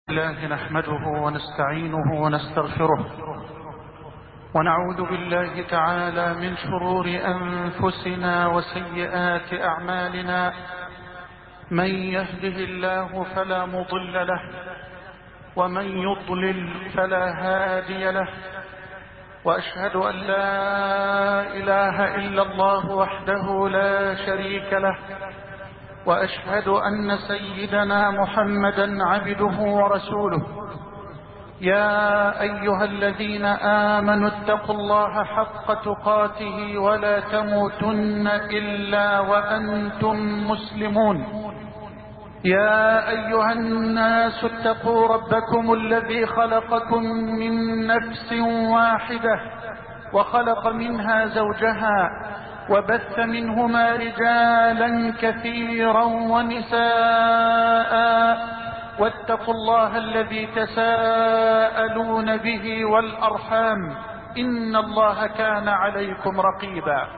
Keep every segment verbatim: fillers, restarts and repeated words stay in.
الله نحمده ونستعينه ونستغفره ونعوذ بالله تعالى من شرور أنفسنا وسيئات أعمالنا. من يهده الله فلا مضل له ومن يضلل فلا هادي له، وأشهد أن لا إله إلا الله وحده لا شريك له، وأشهد أن سيدنا محمدا عبده ورسوله. يا أيها الذين آمنوا اتقوا الله حق تقاته ولا تموتن إلا وأنتم مسلمون. يا أيها الناس اتقوا ربكم الذي خلقكم من نفس واحدة وخلق منها زوجها وبث منهما رجالا كثيرا ونساء، واتقوا الله الذي تساءلون به والأرحام إن الله كان عليكم رقيبا.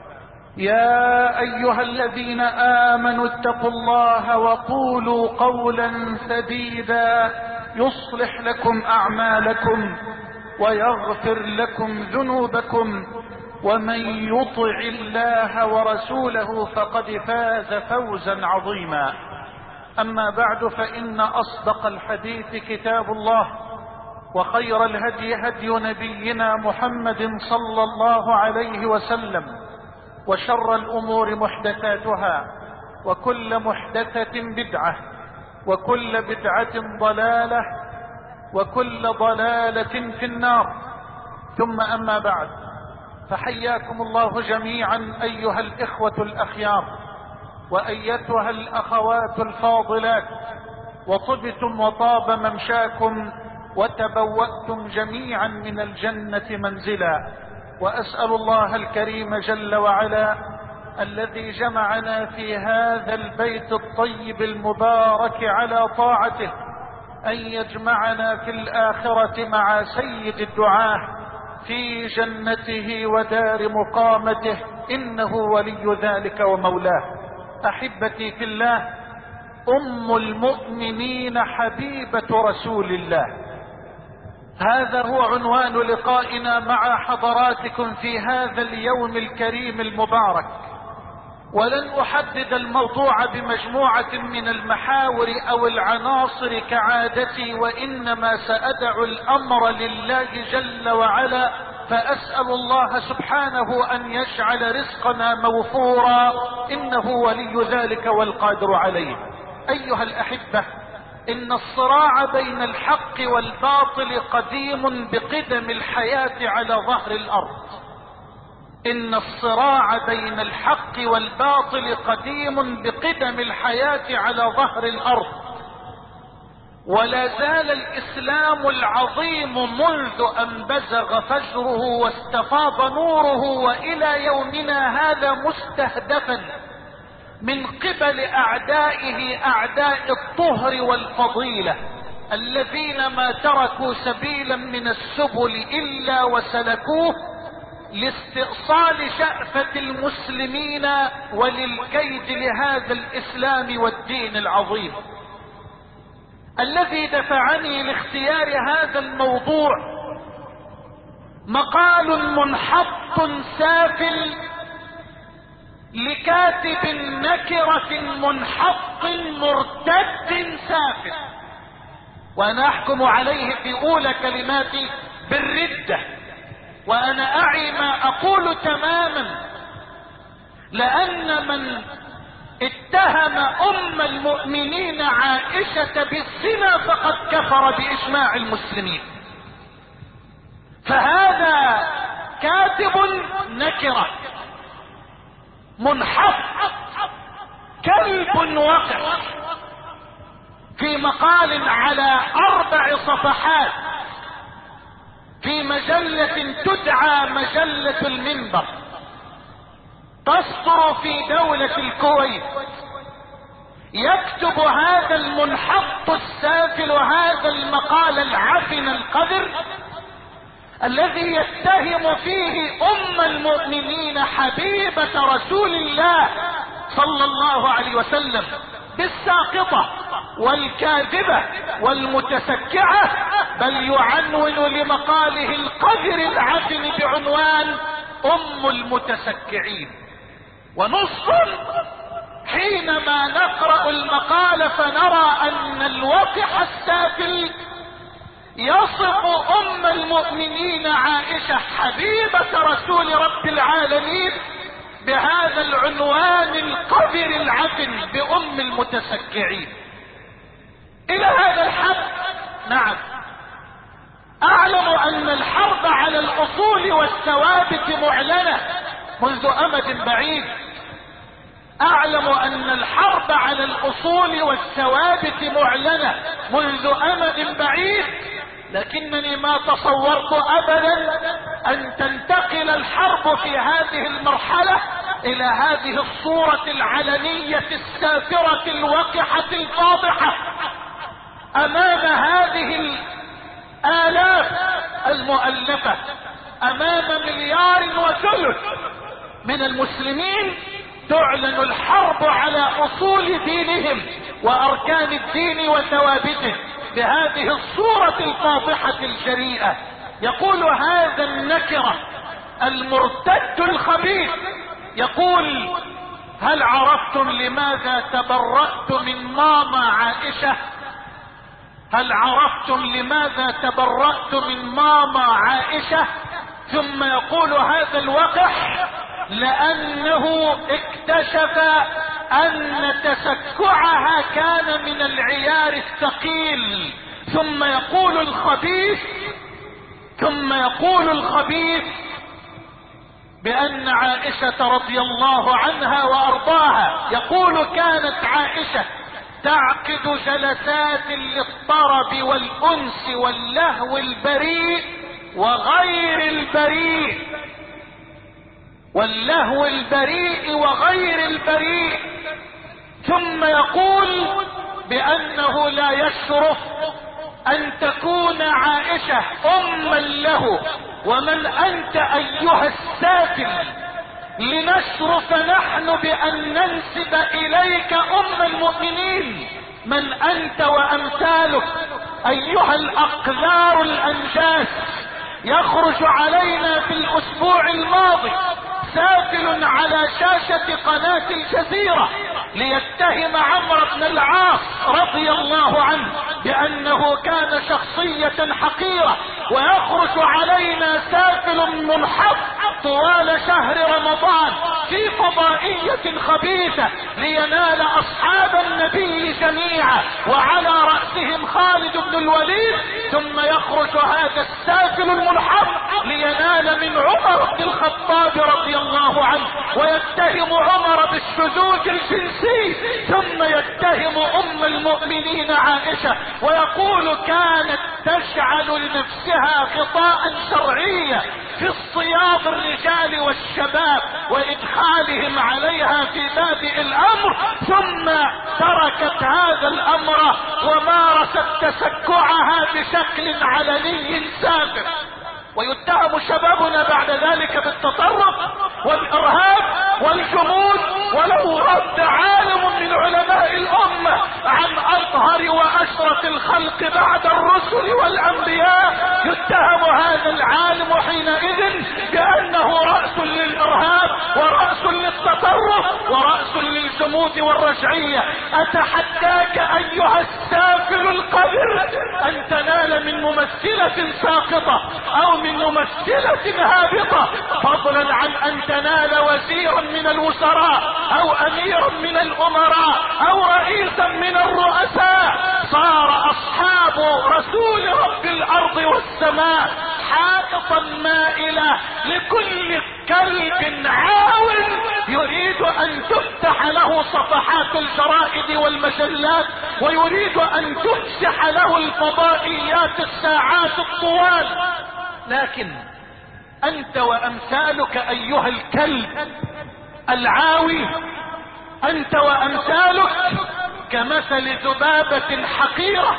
يا أيها الذين آمنوا اتقوا الله وقولوا قولا سديدا يصلح لكم أعمالكم ويغفر لكم ذنوبكم، ومن يطع الله ورسوله فقد فاز فوزا عظيما. أما بعد، فإن أصدق الحديث كتاب الله، وخير الهدي هدي نبينا محمد صلى الله عليه وسلم، وشر الأمور محدثاتها، وكل محدثة بدعة، وكل بدعة ضلالة، وكل ضلالة في النار. ثم أما بعد، فحياكم الله جميعا أيها الإخوة الأخيار، وأيتها الأخوات الفاضلات، وطبتم وطاب ممشاكم وتبوأتم جميعا من الجنة منزلا. وأسأل الله الكريم جل وعلا الذي جمعنا في هذا البيت الطيب المبارك على طاعته أن يجمعنا في الآخرة مع سيد الدعاة في جنته ودار مقامته، إنه ولي ذلك ومولاه. أحبتي في الله، أم المؤمنين حبيبة رسول الله، هذا هو عنوان لقائنا مع حضراتكم في هذا اليوم الكريم المبارك. ولن أحدد الموضوع بمجموعة من المحاور أو العناصر كعادتي، وإنما سأدع الأمر لله جل وعلا، فأسأل الله سبحانه أن يجعل رزقنا موفورا، إنه ولي ذلك والقادر عليه. أيها الأحبة، إن الصراع بين الحق والباطل قديم بقدم الحياة على ظهر الأرض. إن الصراع بين الحق والباطل قديم بقدم الحياة على ظهر الأرض، ولا زال الإسلام العظيم منذ أن بزغ فجره واستفاض نوره وإلى يومنا هذا مستهدفا من قبل أعدائه، أعداء الطهر والفضيلة، الذين ما تركوا سبيلا من السبل إلا وسلكوه لاستئصال شأفة المسلمين وللكيد لهذا الإسلام والدين العظيم. الذي دفعني لاختيار هذا الموضوع مقال منحط سافل لكاتب نكرة منحط مرتد سافل، وأنا أحكم عليه في أولى كلماتي بالردة، وأنا أعي ما أقول تماما، لأن من اتهم أم المؤمنين عائشة بالزنا فقد كفر بإجماع المسلمين. فهذا كاتب نكرة منحط كلب وقع في مقال على أربع صفحات في مجلة تدعى مجلة المنبر، تصدر في دولة الكويت. يكتب هذا المنحط السافل هذا المقال العفن القذر الذي يتهم فيه أم المؤمنين حبيبة رسول الله صلى الله عليه وسلم بالساقطة والكاذبة والمتسكعة، بل يعنون لمقاله القذر العفن بعنوان ام المتسكعين. ونص حينما نقرأ المقال فنرى ان الوقح السافل يصف ام المؤمنين عائشة حبيبة رسول رب العالمين بهذا العنوان القذر العفن بام المتسكعين. الى هذا الحد نعم اعلم ان الحرب على الاصول والثوابت معلنة منذ امد بعيد. اعلم ان الحرب على الاصول والثوابت معلنة منذ امد بعيد، لكنني ما تصورت ابدا ان تنتقل الحرب في هذه المرحلة الى هذه الصورة العلنية السافرة الوقحة الفاضحة امام هذه الالاف المؤلفة، امام مليار وثلث من المسلمين تعلن الحرب على اصول دينهم واركان الدين وثوابته بهذه الصورة الفاضحة الجريئة. يقول هذا النكرة المرتد الخبيث، يقول: هل عرفتم لماذا تبرأت من ماما عائشة؟ هل عرفتم لماذا تبرأت من ماما عائشة؟ ثم يقول هذا الوقح: لانه اكتشف ان تسكعها كان من العيار الثقيل. ثم يقول الخبيث ثم يقول الخبيث بان عائشة رضي الله عنها وارضاها، يقول: كانت عائشة تعقد جلسات للطرب والانس واللهو البريء وغير البريء واللهو البريء وغير البريء. ثم يقول بانه لا يشرف ان تكون عائشة اما له. ومن انت ايها السافل لنشرف نحن بان ننسب اليك ام المؤمنين؟ من انت وامثالك ايها الاقذار الانجاس؟ يخرج علينا في الاسبوع الماضي سافل على شاشة قناة الجزيرة ليتهم عمرو بن العاص رضي الله عنه بانه كان شخصية حقيرة، ويخرج علينا سافل منحط طوال شهر رمضان في فضائية خبيثة لينال اصحاب النبي جميعا وعلى رأسهم خالد بن الوليد. ثم يخرج هذا السافل المنحط لينال من عمر بن الخطاب رضي الله عنه ويتهم عمر بالشذوذ الجنسي، ثم يتهم ام المؤمنين عائشة ويقول: كانت تجعل لنفسها غطاء شرعيا في اصطياد الرجال والشباب وادخالهم عليها في بادئ الامر، ثم تركت هذا الامر ومارست تسكعها بشكل علني سافر. ويتهم شبابنا بعد ذلك بالتطرف والارهاب والجمود. ولو رد عالم من علماء الامة عن اطهر واشرف الخلق بعد الرسل والانبياء يتهم هذا العالم حينئذ بانه رأس للارهاب ورأس للتطرف ورأس للجمود والرجعية. اتحداك ايها السافل القذر ان تنال من ممثلة ساقطة او من ممثلة هابطة، فضلا عن ان تنال وزيرا من الوزراء او اميرا من الامراء او رئيسا من الرؤساء. صار اصحاب رسول رب الارض والسماء حائطا مائلة لكل كلب عاون يريد ان تفتح له صفحات الجرائد والمجلات ويريد ان تفسح له الفضائيات الساعات الطوال. لكن انت وامثالك ايها الكلب العاوي، انت وامثالك كمثل ذبابة حقيرة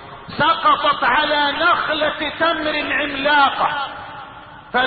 سقطت على نخلة تمر عملاقة،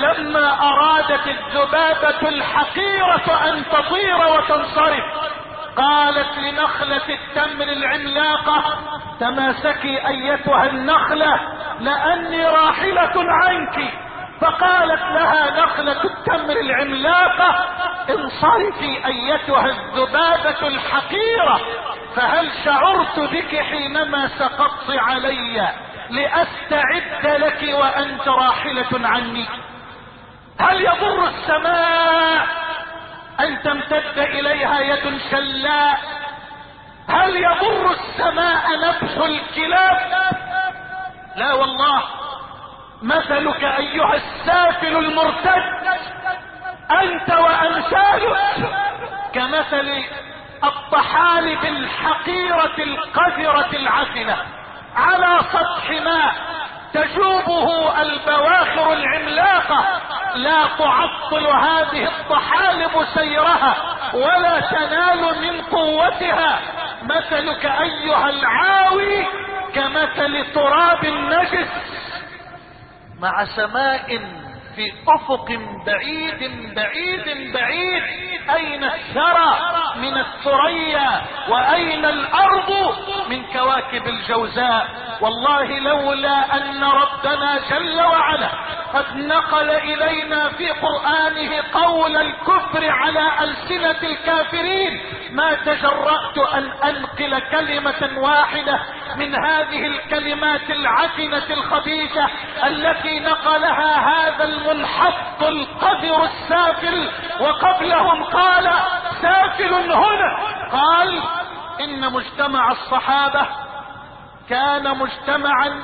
فلما ارادت الذبابة الحقيرة ان تطير وتنصرف قالت لنخلة التمر العملاقة: تماسكي ايتها النخلة لاني راحلة عنك. فقالت لها نخلة التمر العملاقة: انصرفي ايتها الذبابة الحقيرة، فهل شعرت بك حينما سقطت علي لأستعد لك وأنت راحلة عني؟ هل يضر السماء أن تمتد إليها يد شلاء؟ هل يضر السماء نبح الكلاب؟ لا والله. مثلك أيها السافل المرتد أنت وأمثالك كمثل الطحالب الحقيرة القذرة العفنة على سطح ماء تجوبه البواخر العملاقة، لا تعطل هذه الطحالب سيرها ولا تنال من قوتها. مثلك أيها العاوي كمثل تراب نجس مع سماء في افق بعيد بعيد بعيد. اين الثرى من الثريا واين الارض من كواكب الجوزاء؟ والله لولا ان ربنا جل وعلا قد نقل الينا في قرآنه قول الكفر على ألسنة الكافرين ما تجرأت ان انقل كلمة واحدة من هذه الكلمات العفنة الخبيثة التي نقلها هذا المنحط القذر السافل. وقبلهم قال سافل هنا، قال ان مجتمع الصحابة كان مجتمعا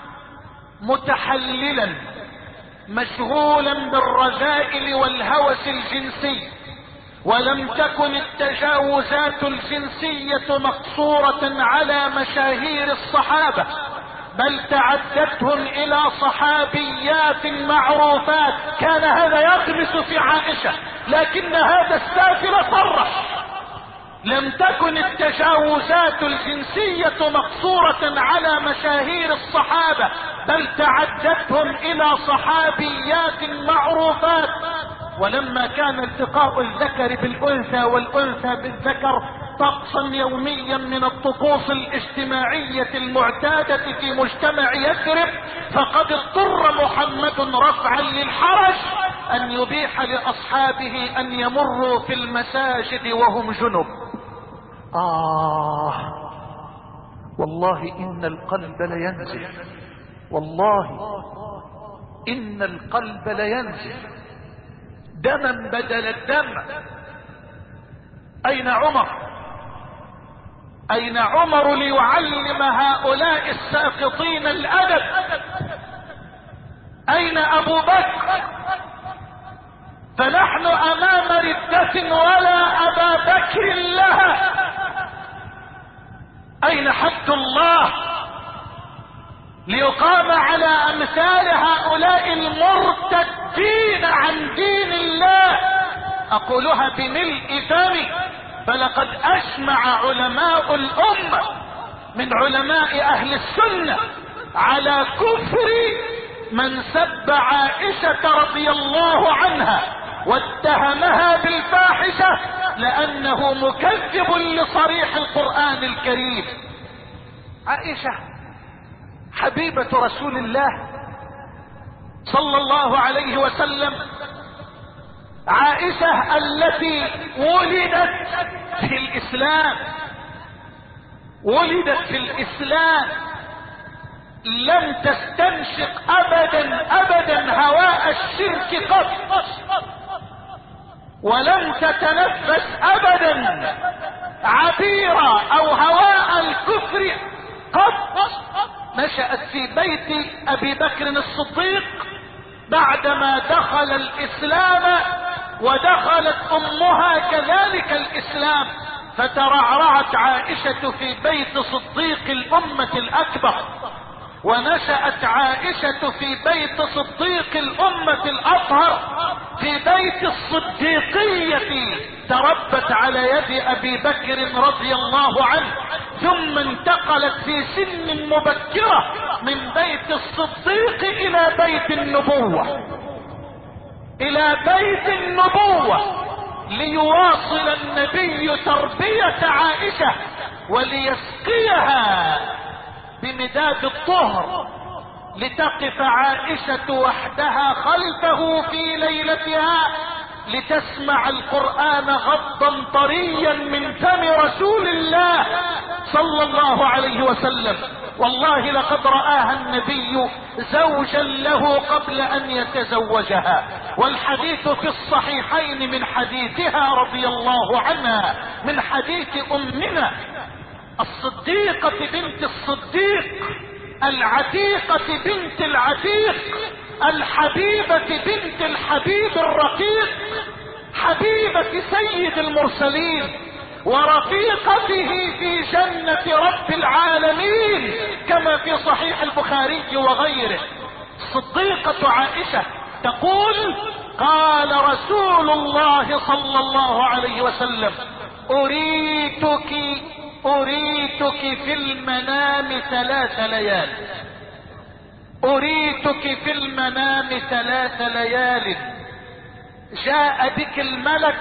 متحللا مشغولا بالرذائل والهوس الجنسي، ولم تكن التجاوزات الجنسية مقصورة على مشاهير الصحابة، بل تعدتهم الى صحابيات معروفات. كان هذا يغمس في عائشة، لكن هذا السافل صرح: لم تكن التجاوزات الجنسية مقصورة على مشاهير الصحابة، بل تعدتهم الى صحابيات معروفات. ولما كان التقاء الذكر بالانثى والانثى بالذكر طقسا يوميا من الطقوس الاجتماعية المعتادة في مجتمع يثرب، فقد اضطر محمد رفعا للحرج ان يبيح لاصحابه ان يمروا في المساجد وهم جنب. آه والله إن القلب لينزف، والله إن القلب لينزف دما بدل الدم. أين عمر؟ أين عمر ليعلم هؤلاء الساقطين الأدب؟ أين أبو بكر؟ فنحن أمام ردة ولا أبا بكر لها. أين حد الله ليقام على أمثال هؤلاء المرتدين عن دين الله؟ أقولها بملء فمي، فلقد أجمع علماء الأمة من علماء أهل السنة على كفر من سب عائشة رضي الله عنها واتهمها بالفاحشة لأنه مكذب لصريح القرآن الكريم. عائشة حبيبة رسول الله صلى الله عليه وسلم، عائشة التي ولدت في الإسلام، ولدت في الإسلام، لم تستنشق أبدا أبدا هواء الشرك قط، ولم تتنفس أبدا عبيرة أو هواء الكفر قط. نشأت في بيت أبي بكر الصديق بعدما دخل الإسلام، ودخلت أمها كذلك الإسلام، فترعرعت عائشة في بيت صديق الأمة الأكبر، ونشأت عائشة في بيت صديق الأمة الأطهر في بيت الصديقية، تربت على يد أبي بكر رضي الله عنه، ثم انتقلت في سن مبكرة من بيت الصديق إلى بيت النبوة، إلى بيت النبوة. ليواصل النبي تربية عائشة وليسقيها بمداد الطهر، لتقف عائشة وحدها خلفه في ليلتها لتسمع القرآن غضا طريا من فم رسول الله صلى الله عليه وسلم. والله لقد رآها النبي زوجا له قبل ان يتزوجها، والحديث في الصحيحين من حديثها رضي الله عنها، من حديث امنا الصديقة بنت الصديق، العتيقة بنت العتيق، الحبيبة بنت الحبيب الرقيق، حبيبة سيد المرسلين ورفيقته في جنة رب العالمين كما في صحيح البخاري وغيره. صديقة عائشة تقول: قال رسول الله صلى الله عليه وسلم: أريتك أريتك في المنام ثلاث ليال، أريتك في المنام ثلاث ليال، جاء بك الملك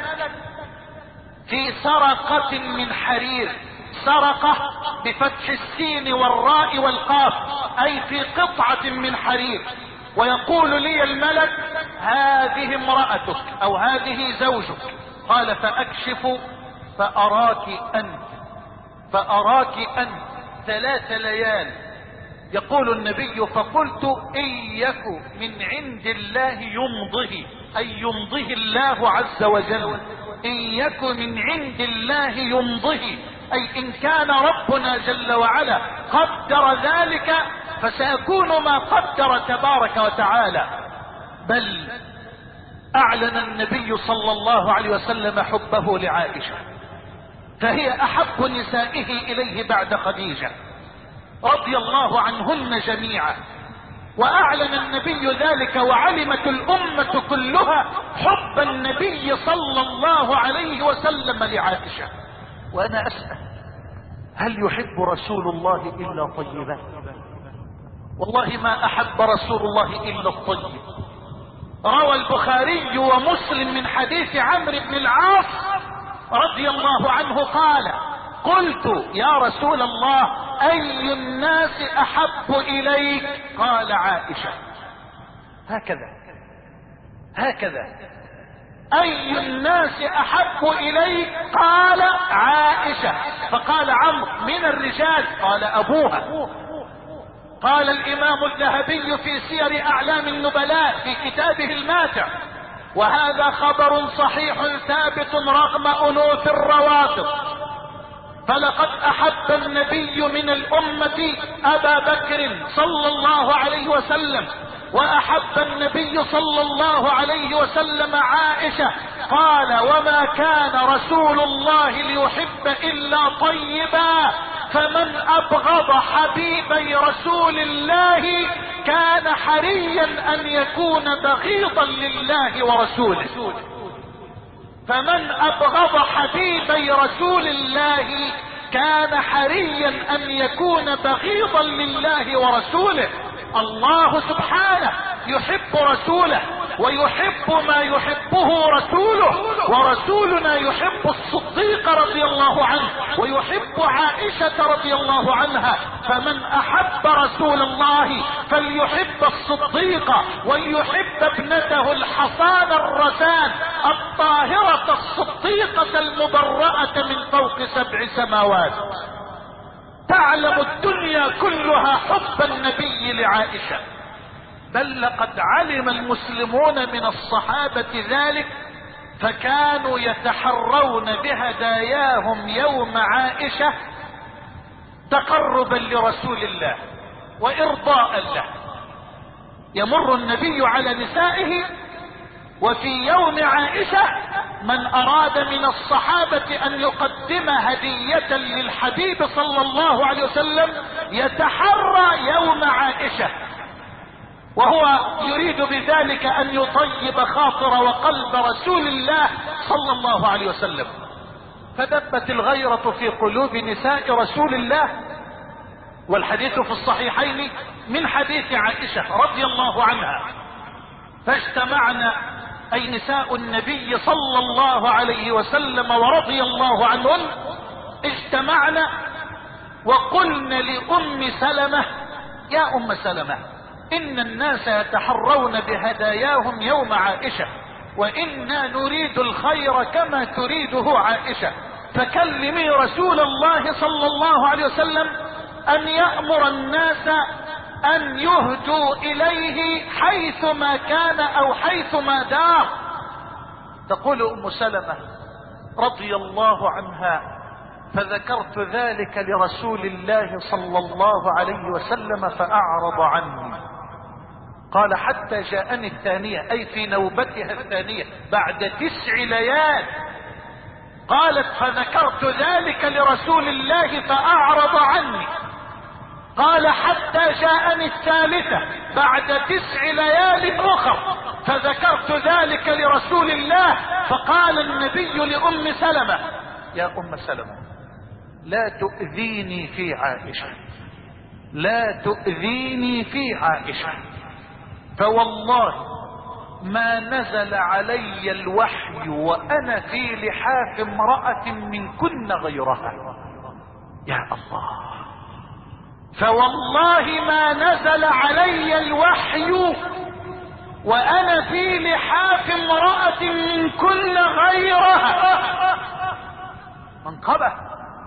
في سرقة من حرير، سرقة بفتح السين والراء والقاف، أي في قطعة من حرير، ويقول لي الملك: هذه امرأتك أو هذه زوجك. قال: فأكشف فأراك أنت، فأراك أنت ثلاث ليال. يقول النبي: فقلت: إن يك من عند الله يمضه، أي يمضه الله عز وجل، إن يك من عند الله يمضه، أي إن كان ربنا جل وعلا قدر ذلك فسيكون ما قدر تبارك وتعالى. بل أعلن النبي صلى الله عليه وسلم حبه لعائشة، فهي أحب نسائه إليه بعد خديجة رضي الله عنهن جميعا. وأعلن النبي ذلك وعلمت الأمة كلها حب النبي صلى الله عليه وسلم لعائشة. وأنا أسأل: هل يحب رسول الله إلا طيبا؟ والله ما أحب رسول الله إلا الطيب. روى البخاري ومسلم من حديث عمرو بن العاص رضي الله عنه قال: قلت: يا رسول الله، أي الناس أحب إليك؟ قال: عائشة. هكذا هكذا أي الناس أحب إليك؟ قال: عائشة. فقال عمرو: من الرجال؟ قال: أبوها. قال الإمام الذهبي في سير أعلام النبلاء في كتابه الماتع: وهذا خبر صحيح ثابت رغم أنوف الروافض، فلقد أحب النبي من الأمة أبا بكر صلى الله عليه وسلم، وأحب النبي صلى الله عليه وسلم عائشة. قال: وما كان رسول الله ليحب إلا طيبا، فمن أبغض حبيبي رسول الله كان حريا أن يكون بغيضا لله ورسوله. فمن أبغض حبيبي رسول الله كان حريا أن يكون بغيضا لله ورسوله. الله سبحانه يحب رسوله ويحب ما يحبه رسوله، ورسولنا يحب الصديق رضي الله عنه ويحب عائشة رضي الله عنها. فمن أحب رسول الله فليحب الصديق وليحب ابنته الحصان الرسان الطاهرة الصديقة المبرأة من فوق سبع سماوات. تعلم الدنيا كلها حب النبي لعائشة، بل لقد علم المسلمون من الصحابة ذلك، فكانوا يتحرون بهداياهم يوم عائشة تقربا لرسول الله وإرضاء له. يمر النبي على نسائه، وفي يوم عائشة من أراد من الصحابة أن يقدم هدية للحبيب صلى الله عليه وسلم يتحرى يوم عائشة، وهو يريد بذلك أن يطيب خاطر وقلب رسول الله صلى الله عليه وسلم. فدبت الغيرة في قلوب نساء رسول الله، والحديث في الصحيحين من حديث عائشة رضي الله عنها. فاجتمعنا أي نساء النبي صلى الله عليه وسلم ورضي الله عنهن، اجتمعنا وقلن لأم سلمة: يا أم سلمة، إن الناس يتحرون بهداياهم يوم عائشة، وإنا نريد الخير كما تريده عائشة، فكلمي رسول الله صلى الله عليه وسلم أن يأمر الناس أن يهدوا إليه حيثما كان أو حيثما دار. تقول أم سلمة رضي الله عنها: فذكرت ذلك لرسول الله صلى الله عليه وسلم فأعرض عني. قال: حتى جاءني الثانية، أي في نوبتها الثانية بعد تسع ليال. قالت: فذكرت ذلك لرسول الله فأعرض عني. قال: حتى جاءني الثالثة بعد تسع ليال أخر فذكرت ذلك لرسول الله، فقال النبي لأم سلمة: يا أم سلمة، لا تؤذيني في عائشة، لا تؤذيني في عائشة، فوالله ما نزل علي الوحي وأنا في لحاف امرأة منكن غيرها. يا الله، فوالله ما نزل علي الوحي وأنا في لحاف امرأة منكن غيرها. منقبة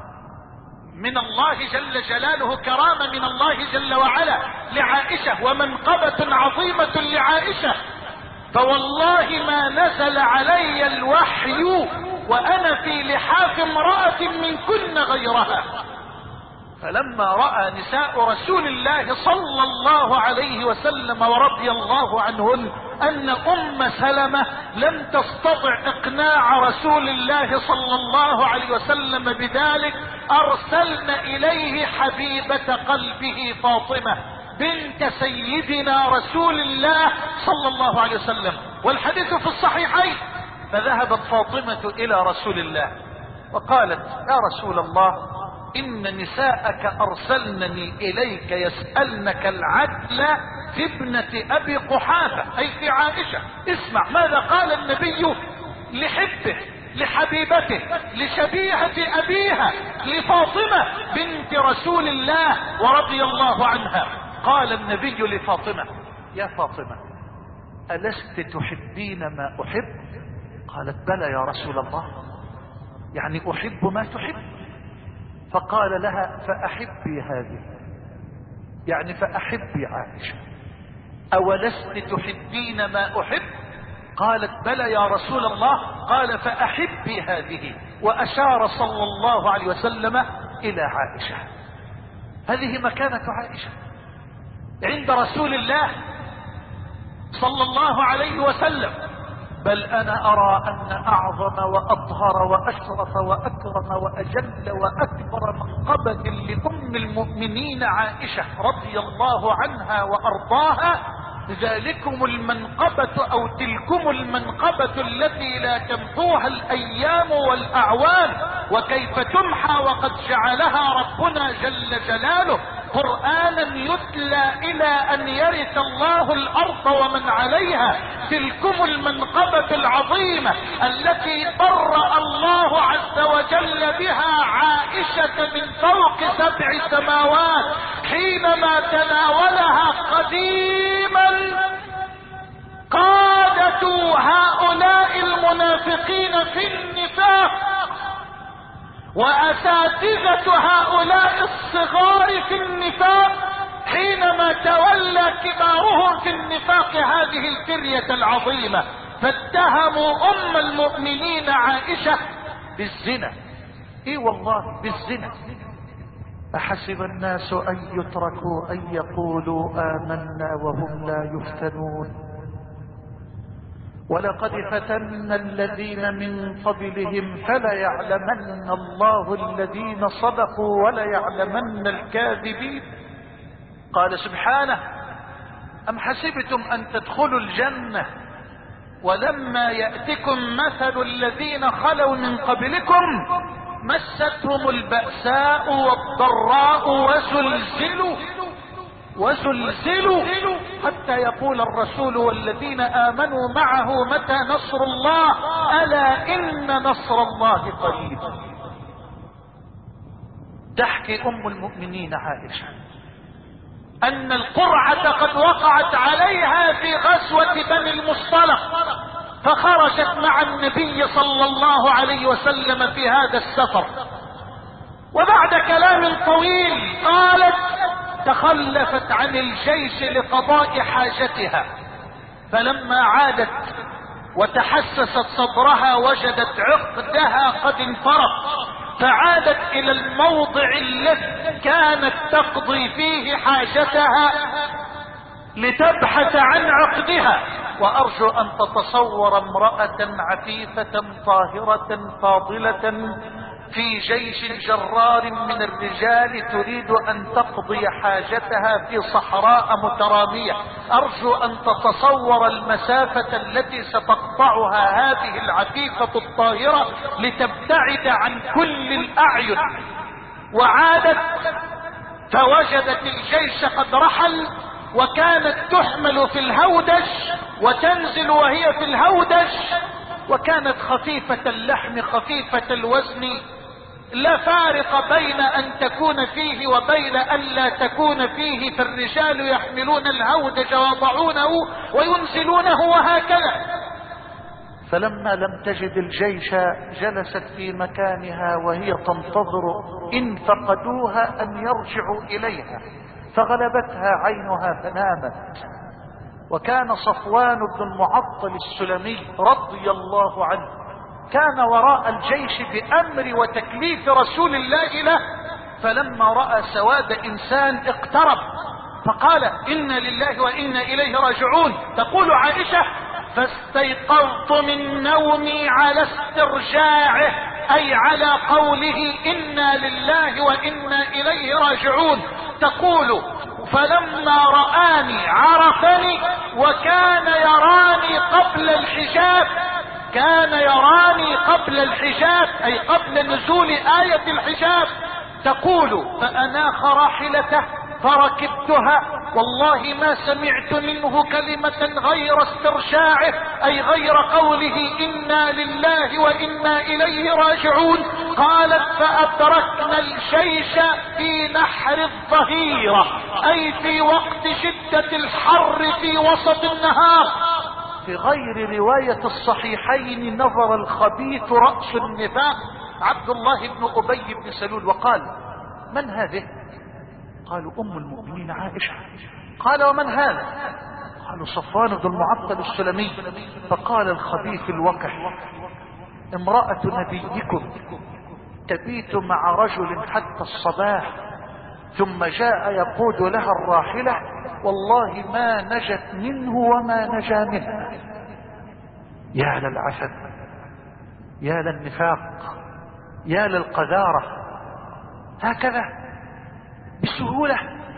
من الله جل جلاله، كرامة من الله جل وعلا لعائشة، ومنقبة عظيمة لعائشة. فوالله ما نزل علي الوحي وأنا في لحاف امرأة منكن غيرها. فلما رأى نساء رسول الله صلى الله عليه وسلم ورضي الله عنهن أن أم سلمة لم تستطع إقناع رسول الله صلى الله عليه وسلم بذلك، أرسلن إليه حبيبة قلبه فاطمة بنت سيدنا رسول الله صلى الله عليه وسلم، والحديث في الصحيحين. فذهبت فاطمة إلى رسول الله وقالت: يا رسول الله، إن نساءك أرسلنني إليك يسألنك العدل في ابنة أبي قحافة، أي في عائشة. اسمع ماذا قال النبي لحبه، لحبيبته، لشبيهة أبيها، لفاطمة بنت رسول الله ورضي الله عنها. قال النبي لفاطمة: يا فاطمة، ألست تحبين ما أحب؟ قالت: بلى يا رسول الله، يعني أحب ما تحب. فقال لها: فأحبي هذه، يعني فأحبي عائشة. أولست تحبين ما أحب؟ قالت: بلى يا رسول الله. قال: فأحبي هذه، وأشار صلى الله عليه وسلم إلى عائشة. هذه مكانة عائشة عند رسول الله صلى الله عليه وسلم. بل أنا أرى أن أعظم وأطهر وأشرف وأكرم وأجل وأكبر منقبة لأم المؤمنين عائشة رضي الله عنها وأرضاها ذلكم المنقبة أو تلكم المنقبة التي لا تمحوها الأيام والأعوام، وكيف تمحى وقد جعلها ربنا جل جلاله قرآنا يتلى إلى أن يرث الله الأرض ومن عليها. تلكم المنقبة العظيمة التي برأ الله عز وجل بها عائشة من فوق سبع سماوات حينما تناولها قديما قادة هؤلاء المنافقين في النفاق وأساتذة هؤلاء الصغار في النفاق، حينما تولى كبارهم في النفاق هذه الفرية العظيمة، فاتهموا أم المؤمنين عائشة بالزنا. اي والله بالزنا. أحسب الناس أن يتركوا أن يقولوا آمنا وهم لا يفتنون ولقد فتنا الذين من قبلهم فليعلمن الله الذين صدقوا وليعلمن الكاذبين. قال سبحانه: أم حسبتم أن تدخلوا الجنة ولما يأتكم مثل الذين خلوا من قبلكم مستهم البأساء والضراء وزلزلوا وزلزلوا حتى يقول الرسول والذين آمنوا معه متى نصر الله ألا إن نصر الله قريب. تحكي أم المؤمنين عائشة أن القرعة قد وقعت عليها في غزوة بني المصطلق، فخرجت مع النبي صلى الله عليه وسلم في هذا السفر، وبعد كلام طويل قالت تخلفت عن الجيش لقضاء حاجتها، فلما عادت وتحسست صدرها وجدت عقدها قد انفرط، فعادت الى الموضع الذي كانت تقضي فيه حاجتها لتبحث عن عقدها. وارجو ان تتصور امرأة عفيفة طاهرة فاضلة في جيش جرار من الرجال تريد ان تقضي حاجتها في صحراء مترامية، ارجو ان تتصور المسافة التي ستقطعها هذه العفيفة الطاهرة لتبتعد عن كل الاعين. وعادت فوجدت الجيش قد رحل، وكانت تحمل في الهودج وتنزل وهي في الهودج، وكانت خفيفة اللحم خفيفة الوزن، لا فارق بين ان تكون فيه وبين ان لا تكون فيه، فالرجال يحملون الهودج ويضعونه وينزلونه وهكذا. فلما لم تجد الجيش جلست في مكانها وهي تنتظر ان فقدوها ان يرجعوا اليها، فغلبتها عينها فنامت. وكان صفوان بن المعطل السلمي رضي الله عنه كان وراء الجيش بأمر وتكليف رسول الله له، فلما رأى سواد إنسان اقترب فقال إنا لله وإنا إليه راجعون. تقول عائشة فاستيقظت من نومي على استرجاعه، أي على قوله إنا لله وإنا إليه راجعون. تقول فلما رآني عرفني وكان يراني قبل الحجاب، كان يراني قبل الحجاب أي قبل نزول آية الحجاب. تقول فأناخ راحلته فركبتها، والله ما سمعت منه كلمة غير استرشاعه أي غير قوله إنا لله وإنا إليه راجعون. قالت فأدركنا الجيش في نحر الظهيرة أي في وقت شدة الحر في وسط النهار. في غير رواية الصحيحين نظر الخبيث رأس النفاق عبد الله بن أبي بن سلول وقال من هذه؟ قالوا أم المؤمنين عائشة. قال ومن هذا؟ قالوا صفوان بن المعطل السلمي. فقال الخبيث الوقح امرأة نبيكم تبيت مع رجل حتى الصباح ثم جاء يقود لها الراحلة، والله ما نجت منه وما نجا منها. يا للعسل، يا للنفاق، يا للقذارة. هكذا بسهولة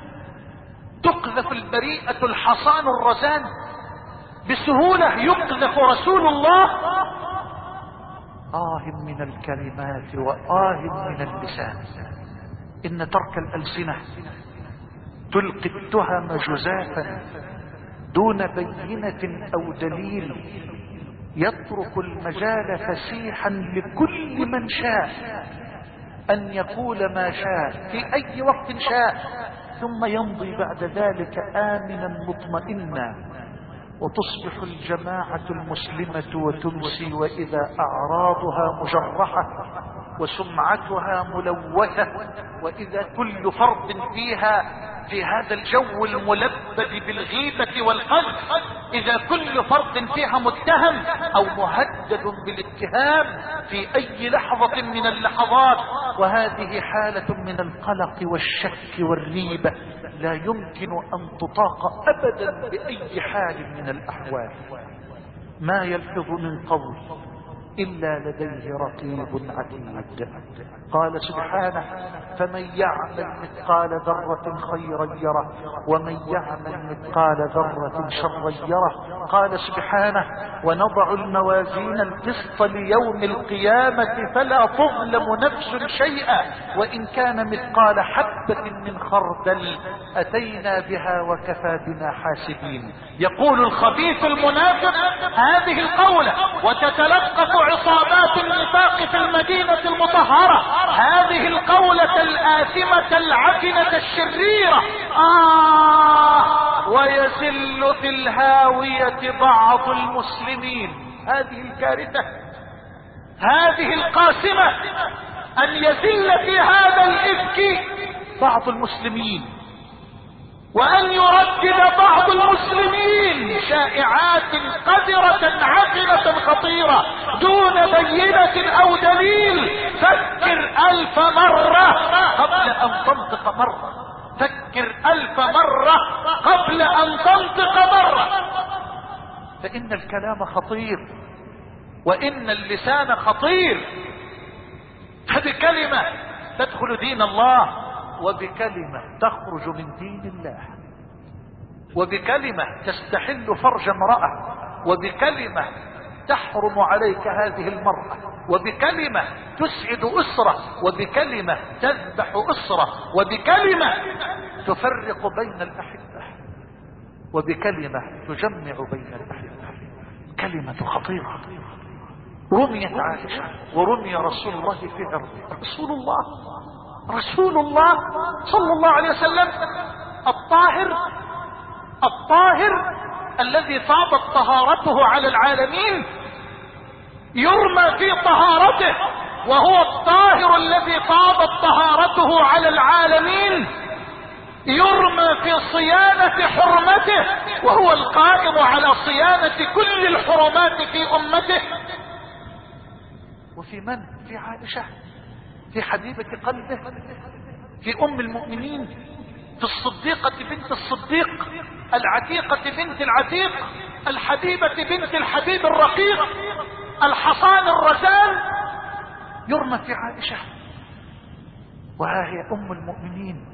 تقذف البريئة الحصان الرزان، بسهولة يقذف رسول الله. آه من الكلمات وآه من اللسان، إن ترك الألسنة تلقي التهم جزافا دون بينة أو دليل، يترك المجال فسيحا لكل من شاء أن يقول ما شاء في أي وقت شاء، ثم يمضي بعد ذلك آمنا مطمئنا، وتصبح الجماعة المسلمة وتمسي وإذا أعراضها مجرحة وسمعتها ملوثة، وإذا كل فرد فيها في هذا الجو الملبد بالغيبة والقذف، إذا كل فرد فيها متهم أو مهدد بالاتهام في أي لحظة من اللحظات. وهذه حالة من القلق والشك والريبة لا يمكن أن تطاق أبدا بأي حال من الأحوال. ما يلفظ من قول إلا لديه رقيب عتيد. قال سبحانه فمن يعمل مثقال ذرة خيرا يره ومن يعمل مثقال ذرة شرا يره. قال سبحانه ونضع الموازين القسط ليوم القيامة فلا تظلم نفس شيئا وإن كان مثقال حبة من خردل أتينا بها وكفى بنا حاسبين. يقول الخبيث المنافق هذه القولة وتتلقف عصابات النفاق في المدينة المطهرة هذه القولة الآثمة العفنة الشريرة آه ويزل في الهاوية بعض المسلمين. هذه الكارثة هذه القاسمة أن يزل في هذا الإفك بعض المسلمين وأن يردد بعض المسلمين شائعات قذرة عفنة خطيرة دون بينة أو دليل. فكر ألف مرة قبل أن تنطق مرة. فكر ألف مرة قبل أن تنطق مرة. فإن الكلام خطير وإن اللسان خطير. فبكلمة تدخل دين الله وبكلمة تخرج من دين الله وبكلمة تستحل فرج امرأة وبكلمة تحرم عليك هذه المرأة وبكلمة تسعد أسرة وبكلمة تذبح أسرة وبكلمة تفرق بين الأحبة وبكلمة تجمع بين الأحبة. كلمة خطيرة. رميت عائشة ورمي رسول الله في عرضه. رسول الله رسول الله صلى الله عليه وسلم الطاهر الطاهر الذي فاضت طهارته على العالمين يرمى في طهارته وهو الطاهر الذي فاضت طهارته على العالمين يرمى في صيانة حرمته وهو القائم على صيانة كل الحرمات في أمته. وفي من؟ في عائشة، في حبيبة قلبه، في أم المؤمنين، في الصديقة بنت الصديق، العتيقة بنت العتيق، الحبيبة بنت الحبيب الرقيق، الحصان الرزان، يرمى في عائشة. وها هي أم المؤمنين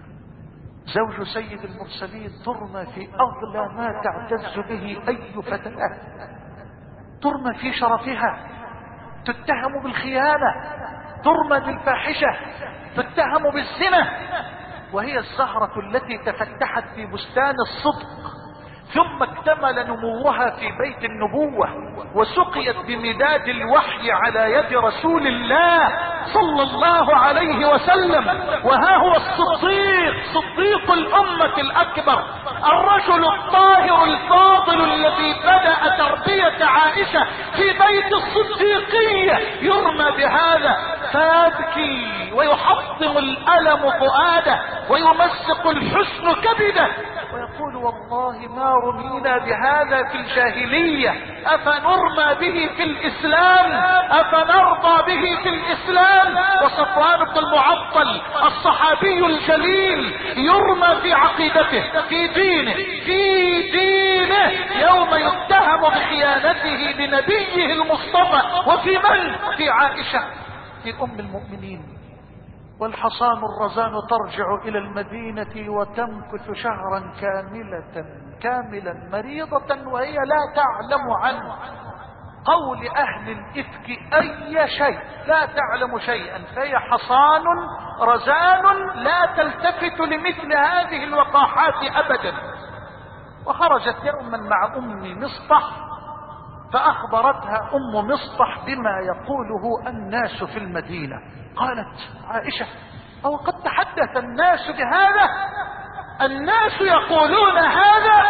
زوج سيد المرسلين ترمى في أغلى ما تعتز به أي فتاة، ترمى في شرفها، تتهم بالخيانة، ترمى بالفاحشة، تتهم بالزنا، وهي الزهرة التي تفتحت في بستان الصدق ثم اكتمل نموها في بيت النبوة وسقيت بمداد الوحي على يد رسول الله صلى الله عليه وسلم. وها هو الصديق، صديق الأمة الأكبر، الرجل الطاهر الفاضل الذي بدأ تربية عائشة في بيت الصديقية يرمى بهذا فيبكي ويحطم الألم فؤاده ويمزق الحزن كبده ويقول والله ما رمينا بهذا في الجاهلية أفنرمى به في الإسلام، أفنرضى به في الإسلام. وصفوان بن المعطل الصحابي الجليل يرمى في عقيدته، في دينه، في دينه يوم يتهم بخيانته لنبيه المصطفى. وفي من؟ في عائشة، في أم المؤمنين. والحصان الرزان ترجع إلى المدينة وتمكث شهرا كاملة كاملا مريضة وهي لا تعلم عن قول أهل الإفك أي شيء، لا تعلم شيئا، فهي حصان رزان لا تلتفت لمثل هذه الوقاحات أبدا. وخرجت يوما مع أم مصطح فأخبرتها أم مصطح بما يقوله الناس في المدينة. قالت عائشة أو قد تحدث الناس بهذا؟ الناس يقولون هذا؟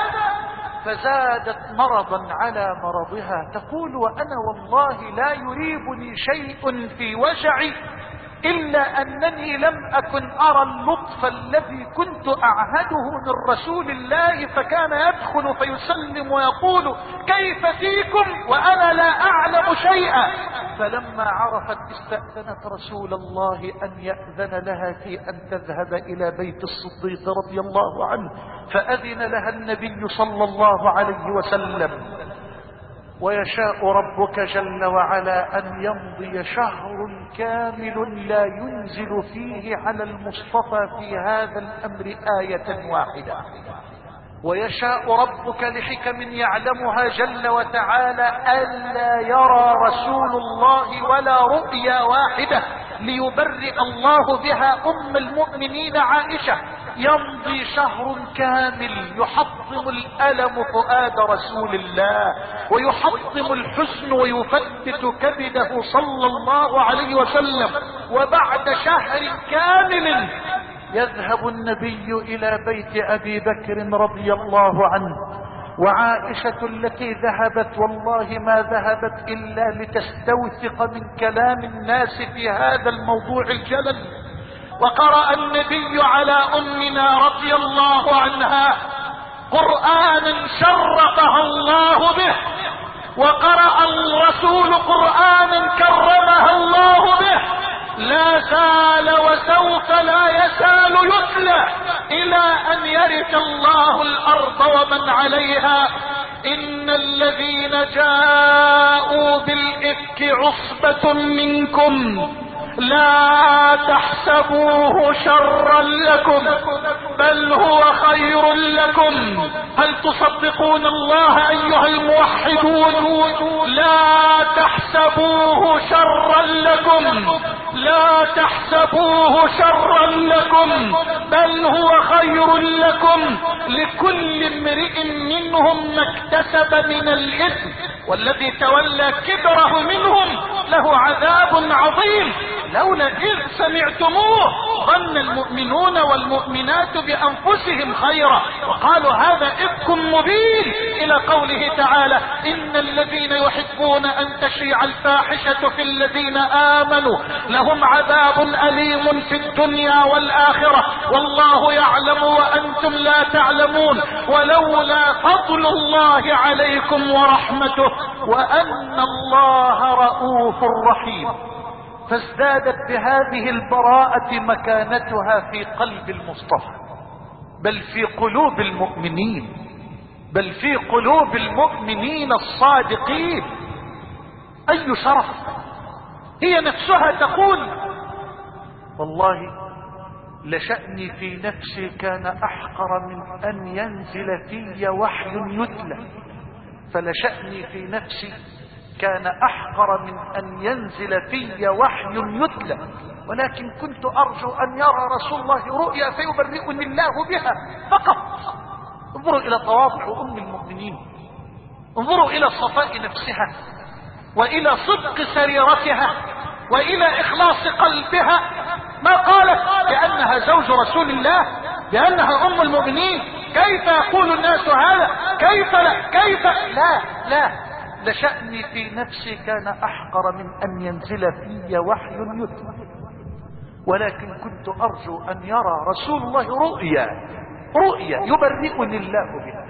فزادت مرضا على مرضها تقول وأنا والله لا يريبني شيء في وجعي إلا أنني لم أكن أرى اللطف الذي كنت أعهده من رسول الله فكان يدخل فيسلم ويقول كيف فيكم وأنا لا أعلم شيئا. فلما عرفت استأذنت رسول الله أن يأذن لها في أن تذهب إلى بيت الصديق رضي الله عنه، فأذن لها النبي صلى الله عليه وسلم ويشاء ربك جل وعلا أن يمضي شهر كامل لا ينزل فيه على المصطفى في هذا الأمر آية واحدة. ويشاء ربك لحكم يعلمها جل وتعالى ألا يرى رسول الله ولا رؤيا واحدة ليبرئ الله بها أم المؤمنين عائشة. يمضي شهر كامل يحطم الألم فؤاد رسول الله ويحطم الحزن ويفتت كبده صلى الله عليه وسلم. وبعد شهر كامل يذهب النبي إلى بيت أبي بكر رضي الله عنه، وعائشة التي ذهبت والله ما ذهبت إلا لتستوثق من كلام الناس في هذا الموضوع الجلل. وقرأ النبي على أمنا رضي الله عنها قرآنا شرفها الله به، وقرأ الرسول قرآنا كرمها الله به، لا زال وسوف لا يزال يتلى إلى أن يرث الله الأرض ومن عليها. إن الذين جاءوا بالإفك عصبة منكم لا تحسبوه شرا لكم بل هو خير لكم. هل تصدقون الله أيها الموحدون؟ لا تحسبوه شرا لكم لا تحسبوه شرا لكم بل هو خير لكم. لكل امرئ منهم ما اكتسب من الإثم والذي تولى كبره منهم له عذاب عظيم. لولا إذ سمعتموه ظن المؤمنون والمؤمنات بأنفسهم خيرا وقالوا هذا إفك مبين، إلى قوله تعالى إن الذين يحبون أن تشيع الفاحشة في الذين آمنوا لهم عذاب أليم في الدنيا والآخرة والله يعلم وأنتم لا تعلمون ولولا فضل الله عليكم ورحمته وأن الله رؤوف رحيم. فازدادت بهذه البراءة مكانتها في قلب المصطفى بل في قلوب المؤمنين بل في قلوب المؤمنين الصادقين. أي شرف. هي نفسها تقول والله لشأني في نفسي كان أحقر من أن ينزل في وحي يتلى، فلشأني في نفسي كان أحقر من أن ينزل في وحي يتلى، ولكن كنت أرجو أن يرى رسول الله رؤيا فيبرئني الله بها فقط. انظروا إلى تواضع أم المؤمنين، انظروا إلى صفاء نفسها وإلى صدق سريرتها وإلى إخلاص قلبها. ما قالت بأنها زوج رسول الله، بأنها أم المؤمنين. كيف يقول الناس هذا؟ كيف لا كيف لا لا لشأني في نفسي كان أحقر من أن ينزل في وحي يتلى، ولكن كنت أرجو أن يرى رسول الله رؤيا رؤيا يبرئني الله بها.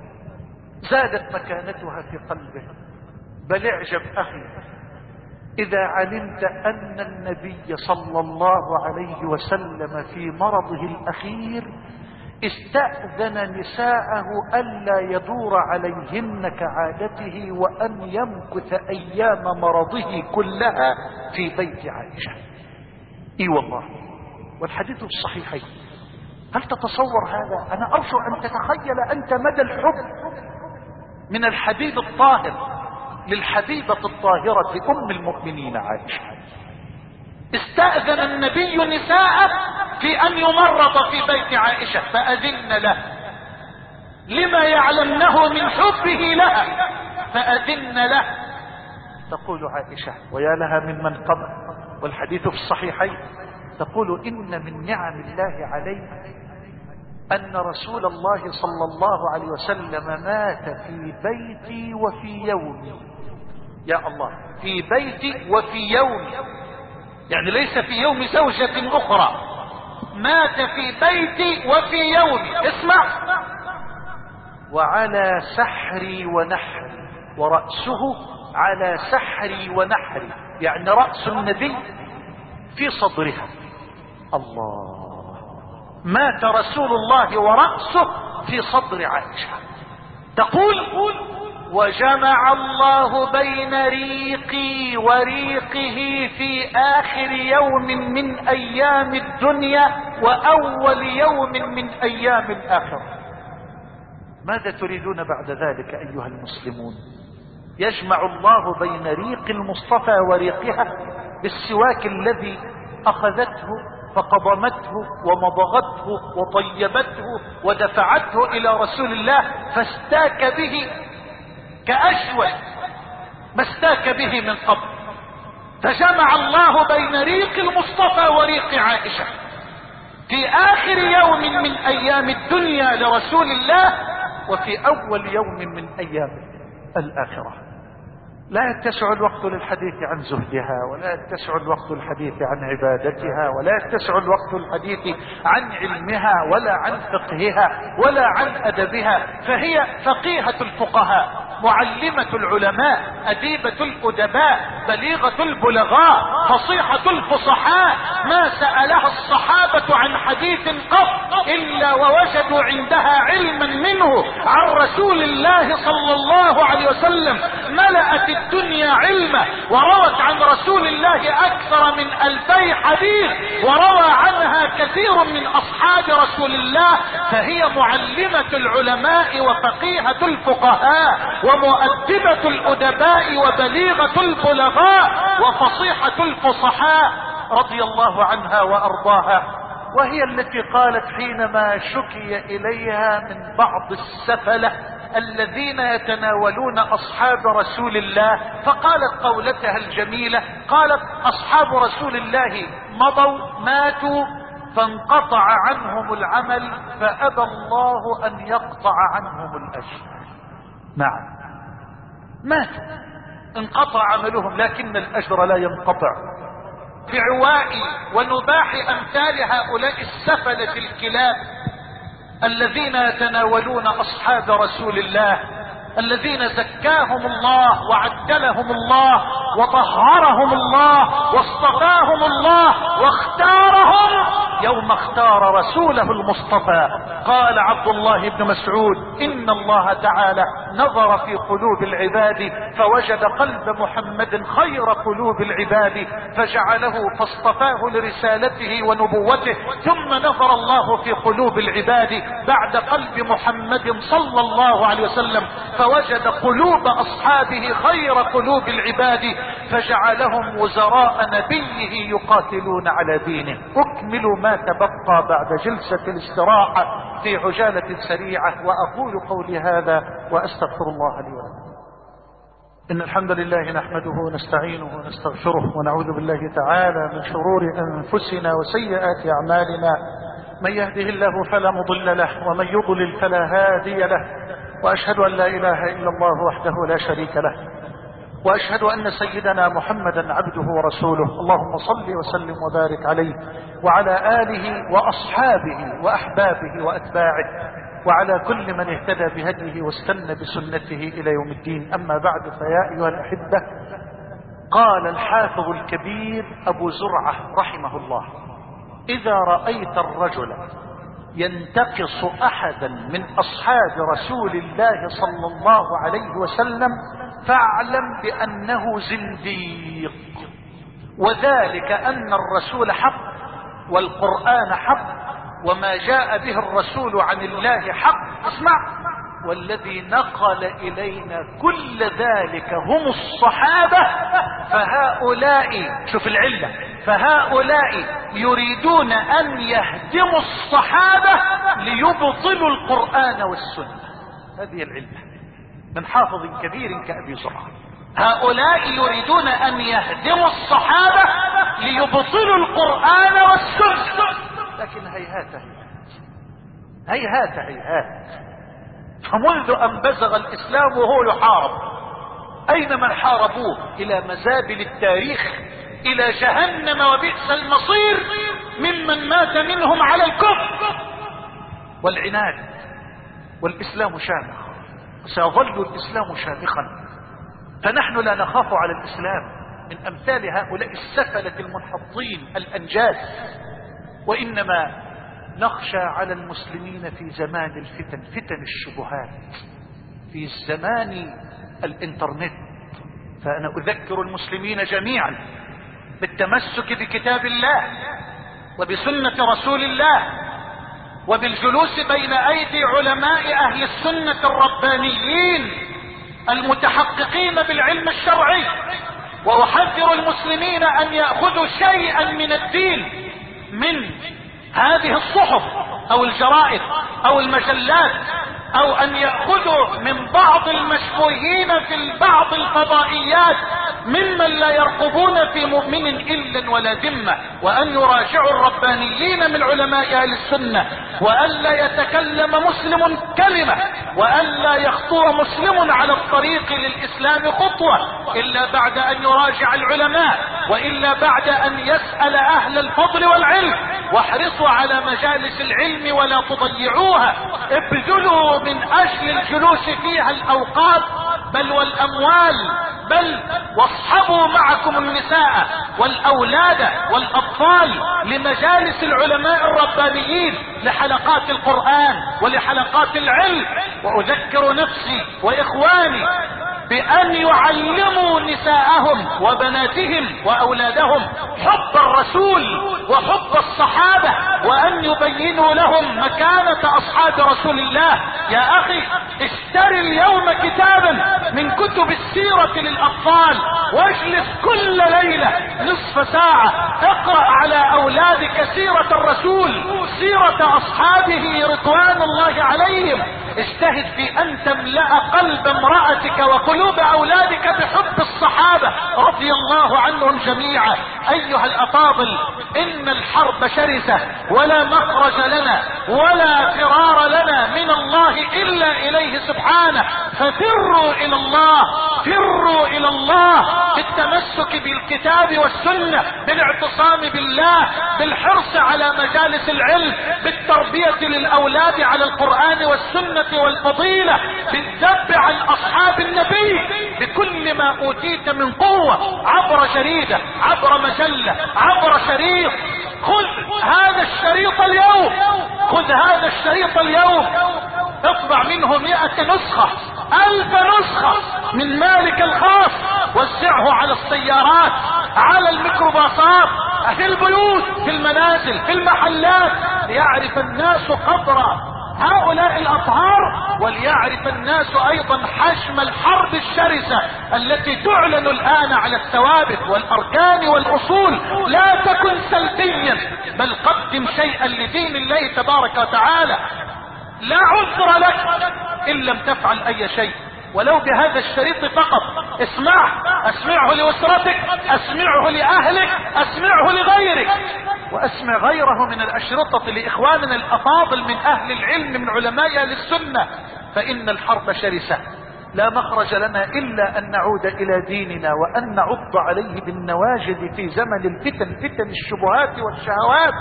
زادت مكانتها في قلبه. بل اعجب أخي إذا علمت أن النبي صلى الله عليه وسلم في مرضه الأخير استأذن نساءه ألا يدور عليهن كعادته وأن يمكث أيام مرضه كلها في بيت عائشة. اي والله، والحديث في الصحيحين. هل تتصور هذا؟ أنا أرجو أن تتخيل أنت مدى الحب من الحبيب الطاهر للحبيبة الطاهرة أم المؤمنين عائشة. استأذن النبي نساءه في أن يمرض في بيت عائشة فأذن له لما يعلمنه من حبه لها، فأذن له. تقول عائشة ويا لها من من قبل، والحديث في الصحيحين، تقول إن من نعم الله علينا أن رسول الله صلى الله عليه وسلم مات في بيتي وفي يومي. يا الله، في بيتي وفي يومي، يعني ليس في يوم زوجة أخرى، مات في بيتي وفي يومي. اسمع، وعلى سحري ونحري، ورأسه على سحري ونحري، يعني رأس النبي في صدرها. الله، مات رسول الله ورأسه في صدر عائشة. تقول وجمع الله بين ريقي وريقه في آخر يوم من أيام الدنيا وأول يوم من أيام الآخرة. ماذا تريدون بعد ذلك أيها المسلمون؟ يجمع الله بين ريق المصطفى وريقها بالسواك الذي أخذته فقضمته ومضغته وطيبته ودفعته إلى رسول الله فاستاك به كأشول ما استاك به من قبل. فجمع الله بين ريق المصطفى وريق عائشة في آخر يوم من أيام الدنيا لرسول الله وفي أول يوم من أيام الآخرة. لا يتسع الوقت للحديث عن زهدها، ولا يتسع الوقت للحديث عن عبادتها، ولا يتسع الوقت للحديث عن علمها ولا عن فقهها ولا عن أدبها. فهي فقيهة الفقهاء، معلمة العلماء، أديبة الأدباء، بليغة البلغاء، فصيحة الفصحاء. ما سألها الصحابة عن حديث قط إلا ووجدوا عندها علما منه عن رسول الله صلى الله عليه وسلم. ملأت الدنيا علما، وروت عن رسول الله أكثر من ألفي حديث، وروى عنها كثير من أصحاب رسول الله. فهي معلمة العلماء وفقيهة الفقهاء ومؤدبة الأدباء وبليغة البلغاء وفصيحة الفصحاء رضي الله عنها وأرضاها. وهي التي قالت حينما شكي إليها من بعض السفلة الذين يتناولون أصحاب رسول الله، فقالت قولتها الجميلة، قالت أصحاب رسول الله مضوا ماتوا فانقطع عنهم العمل فأبى الله أن يقطع عنهم الأجر. نعم، ماتوا انقطع عملهم لكن الأجر لا ينقطع. في عواء ونباح أمثال هؤلاء السفلة الكلاب الذين يتناولون أصحاب رسول الله، الذين زكاهم الله وعدلهم الله وطهرهم الله واصطفاهم الله واختارهم يوم اختار رسوله المصطفى. قال عبد الله بن مسعود: إن الله تعالى نظر في قلوب العباد فوجد قلب محمد خير قلوب العباد فجعله فاصطفاه لرسالته ونبوته. ثم نظر الله في قلوب العباد بعد قلب محمد صلى الله عليه وسلم فوجد قلوب أصحابه خير قلوب العباد فجعلهم وزراء نبيه يقاتلون على دينه. أكمل ما تبقى بعد جلسة الاستراحة في عجالة سريعة، وأقول قولي هذا وأستغفر الله لي ولكم. إن الحمد لله نحمده ونستعينه ونستغفره ونعوذ بالله تعالى من شرور أنفسنا وسيئات أعمالنا. من يهده الله فلا مضل له ومن يضلل فلا هادي له، وأشهد أن لا إله إلا الله وحده لا شريك له، وأشهد أن سيدنا محمدا عبده ورسوله. اللهم صل وسلم وبارك عليه وعلى آله وأصحابه وأحبابه وأتباعه وعلى كل من اهتدى بهديه واستنى بسنته إلى يوم الدين. أما بعد، فيا أيها الأحبة، قال الحافظ الكبير أبو زرعة رحمه الله: إذا رأيت الرجل ينتقص أحدا من أصحاب رسول الله صلى الله عليه وسلم فاعلم بأنه زنديق، وذلك أن الرسول حق والقرآن حق وما جاء به الرسول عن الله حق. اسمع: والذي نقل إلينا كل ذلك هم الصحابة، فهؤلاء، شوف العلة، فهؤلاء يريدون أن يهدموا الصحابة ليبطلوا القرآن والسنة. هذه العلة من حافظ كبير كأبي زرعة. هؤلاء يريدون أن يهدموا الصحابة ليبطلوا القرآن والسنة، لكن هيهات هيهات هيهات. فمنذ أن بزغ الإسلام وهو يحارب، أين من حاربوه؟ إلى مزابل التاريخ، إلى جهنم وبئس المصير ممن مات منهم على الكفر والعناد. والإسلام شامخ، سيظل الإسلام شامخا، فنحن لا نخاف على الإسلام من أمثال هؤلاء السفلة المنحطين الأنجاز، وإنما نخشى على المسلمين في زمان الفتن، فتن الشبهات، في الزمان الانترنت. فأنا أذكر المسلمين جميعا بالتمسك بكتاب الله وبسنة رسول الله وبالجلوس بين أيدي علماء أهل السنة الربانيين المتحققين بالعلم الشرعي. وأحذر المسلمين أن يأخذوا شيئا من الدين من هذه الصحف أو الجرائد أو المجلات، أو أن يأخذوا من بعض المشبوهين في بعض الفضائيات ممن لا يرقبون في مؤمن إلا ولا ذمة، وأن يراجعوا الربانيين من علماء أهل السنة، وأن لا يتكلم مسلم كلمة، وأن لا يخطو مسلم على الطريق للإسلام خطوة إلا بعد أن يراجع العلماء، وإلا بعد أن يسأل أهل الفضل والعلم. واحرصوا على مجالس العلم ولا تضيعوها، ابذلوا من أجل الجلوس فيها الأوقات بل والأموال، بل واصحبوا معكم النساء والأولاد والأطفال لمجالس العلماء الربانيين، لحلقات القرآن ولحلقات العلم. وأذكر نفسي وإخواني بأن يعلموا نساءهم وبناتهم وأولادهم حب الرسول وحب الصحابة، وأن يبينوا لهم مكانة أصحاب رسول الله. يا أخي اشتري اليوم كتابا من كتب السيرة للأطفال، واجلس كل ليلة نصف ساعة اقرأ على أولادك سيرة الرسول، سيرة أصحابه رضوان الله عليهم. اجتهد في أن تملأ قلب امرأتك وقلوب أولادك بحب الصحابة رضي الله عنهم جميعا. أيها الأفاضل، إن الحرب شرسة ولا مخرج لنا ولا فرار لنا من الله إلا إليه سبحانه، ففروا إلى الله، فروا إلى الله بالتمسك بالكتاب والسنة، بالاعتصام بالله، بالحرص على مجالس العلم، بالتربية للأولاد على القرآن والسنة والفضيلة، بالذب عن أصحاب النبي بكل ما أوتيت من قوة، عبر جريدة، عبر مجلة، عبر شريط. خذ هذا الشريط اليوم، خذ هذا الشريط اليوم، اطبع منه مئة نسخة، ألف نسخة من مالك الخاص، وزعه على السيارات، على الميكروباصات، في البيوت، في المنازل، في المحلات، ليعرف الناس قدر هؤلاء الأطهار، وليعرف الناس أيضا حجم الحرب الشرسة التي تعلن الآن على الثوابت والأركان والأصول. لا تكن سلبيا، بل قدم شيئا لدين الله تبارك وتعالى. لا عذر لك إن لم تفعل أي شيء، ولو بهذا الشريط فقط. اسمعه، اسمعه لأسرتك، اسمعه لأهلك، اسمعه لغيرك، واسمع غيره من الأشرطة لإخواننا الأفاضل من أهل العلم من علماء أهل السنة. فإن الحرب شرسة، لا مخرج لنا إلا أن نعود إلى ديننا وأن نعض عليه بالنواجذ في زمن الفتن، فتن الشبهات والشهوات.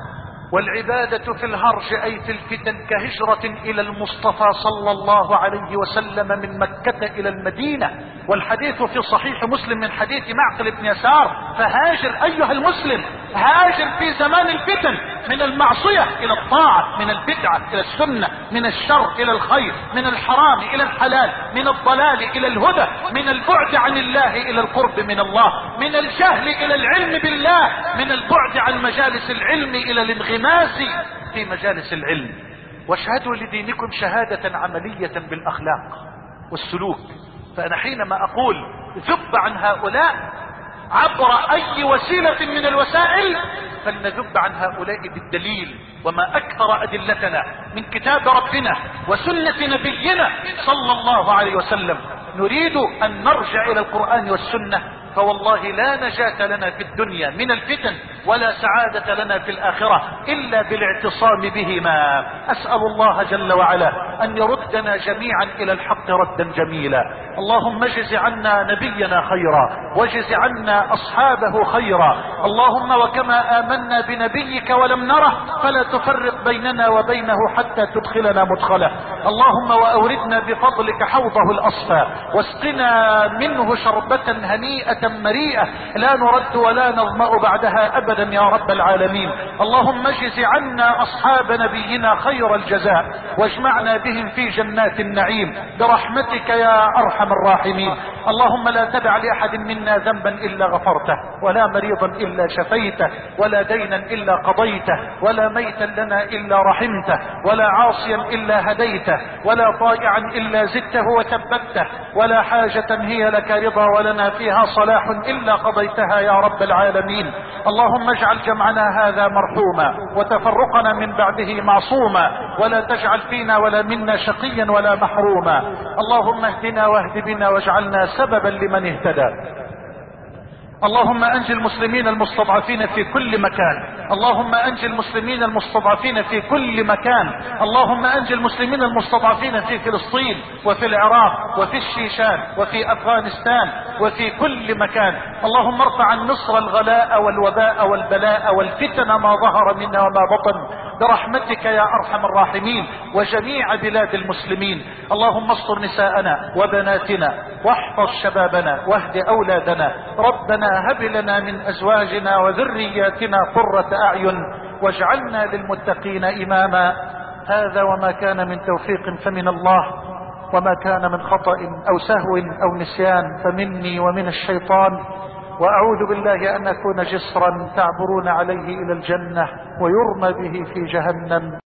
والعبادة في الهرج أي في الفتن كهجرة إلى المصطفى صلى الله عليه وسلم من مكة إلى المدينة. والحديث في صحيح مسلم من حديث معقل بن يسار: فهاجر أيها المسلم، هاجر في زمان الفتن من المعصية إلى الطاعة، من البدعة إلى السنة، من الشر إلى الخير، من الحرام إلى الحلال، من الضلال إلى الهدى، من البعد عن الله إلى القرب من الله، من الجهل إلى العلم بالله، من البعد عن مجالس العلم إلى الانغماس في مجالس العلم. واشهدوا لدينكم شهادة عملية بالأخلاق والسلوك. فأنا حينما أقول ذب عن هؤلاء عبر أي وسيلة من الوسائل، فلنذب عن هؤلاء بالدليل، وما أكثر أدلتنا من كتاب ربنا وسنة نبينا صلى الله عليه وسلم. نريد أن نرجع إلى القرآن والسنة، فوالله لا نجاة لنا في الدنيا من الفتن ولا سعادة لنا في الآخرة إلا بالاعتصام بهما. أسأل الله جل وعلا أن يردنا جميعا إلى الحق ردا جميلا. اللهم اجز عنا نبينا خيرا، واجز عنا أصحابه خيرا. اللهم وكما آمنا بنبيك ولم نره، فلا تفرق بيننا وبينه حتى تدخلنا مدخله. اللهم وأوردنا بفضلك حوضه الأصفى، واسقنا منه شربة هنيئة مريئة لا نرد ولا نظمأ بعدها أبدا يا رب العالمين. اللهم اجز عنا أصحاب نبينا خير الجزاء، واجمعنا بهم في جنات النعيم برحمتك يا أرحم الراحمين. اللهم لا تدع لأحد منا ذنبا إلا غفرته، ولا مريضا إلا شفيته، ولا دينا إلا قضيته، ولا ميتا لنا إلا رحمته، ولا عاصيا إلا هديته، ولا طائعا إلا زدته وثبته، ولا حاجة هي لك رضا ولنا فيها صلاح إلا قضيتها يا رب العالمين. اللهم اجعل جمعنا هذا مرحوما، وتفرقنا من بعده معصوما، ولا تجعل فينا ولا منا شقيا ولا محروما. اللهم اهدنا واهد بنا واجعلنا سببا لمن اهتدى. اللهم انجي المسلمين المستضعفين في كل مكان، اللهم انجي المسلمين المستضعفين في كل مكان، اللهم انجي المسلمين المستضعفين في فلسطين وفي العراق وفي الشيشان وفي افغانستان وفي كل مكان. اللهم ارفع عن مصر الغلاء والوباء والبلاء والفتن ما ظهر منها وما بطن برحمتك يا ارحم الراحمين، وجميع بلاد المسلمين. اللهم استر نساءنا وبناتنا، واحفظ شبابنا، واهد اولادنا. ربنا هب لنا من ازواجنا وذرياتنا قرة اعين واجعلنا للمتقين اماما. هذا وما كان من توفيق فمن الله، وما كان من خطأ او سهو او نسيان فمني ومن الشيطان. واعوذ بالله ان اكون جسرا تعبرون عليه الى الجنة ويرمى به في جهنم.